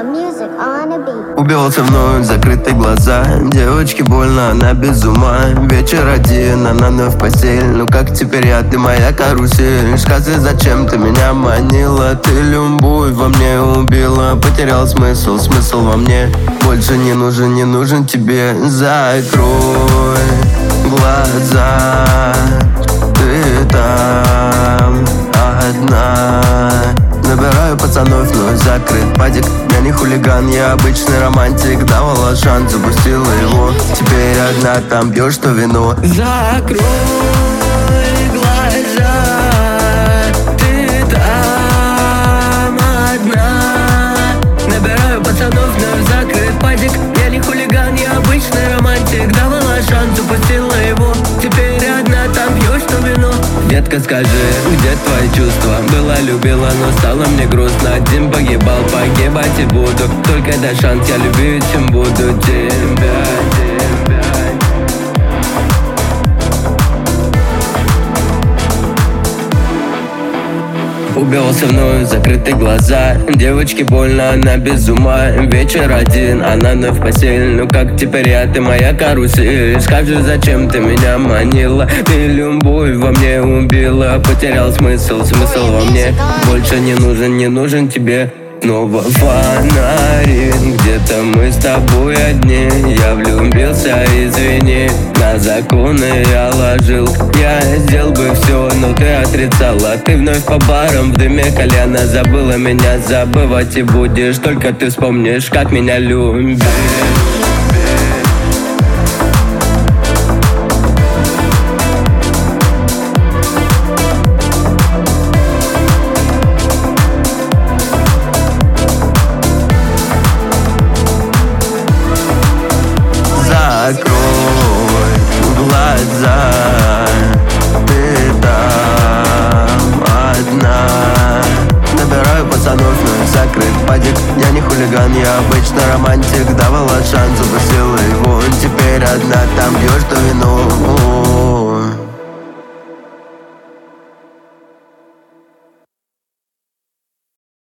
Убивался вновь, закрытые глаза. Девочке больно, она без ума. Вечер один, она вновь в постель. Ну как теперь я, ты моя карусель. Скажи, зачем ты меня манила? Ты любовь во мне убила. Потерял смысл во мне. Больше не нужен тебе. Закрой глаза, ты там одна. Набираю пацанов, вновь закрыт падик. Я не хулиган, я обычный романтик. Давала шанс, запустила его. Теперь одна, там пьешь то вино. Закрой глаза, ты там одна. Набираю пацанов, вновь закрыт падик. Я не хулиган, я обычный романтик. Давала шанс, запустила его. Теперь одна, там пьешь то вино. Детка, скажи, где твои чувства? Была, любила, но стало мне грустно. Один погибал, погибать и буду. Только дай шанс, я люблю, чем буду тебя. Убивался вновь, закрытые глаза. Девочке больно, она без ума. Вечер один, она вновь в постель. Ну как теперь я, ты моя карусель. Скажи, зачем ты меня манила? Ты любовь во мне убила. Потерял смысл во мне. Больше не нужен тебе. Снова фонарик, где-то мы с тобой одни. Я влюбился, извини. На законы я ложил. Я сделал бы все, но ты отрицала. Ты вновь по барам, в дыме кальяна. Забыла меня, забывать и будешь. Только ты вспомнишь, как меня любишь. Закрой глаза, ты там одна. Набираю пацанов, вновь закрыт падик. Я не хулиган, я обычный романтик. Давала шанс, запустила его. Теперь одна, там пьешь то вино.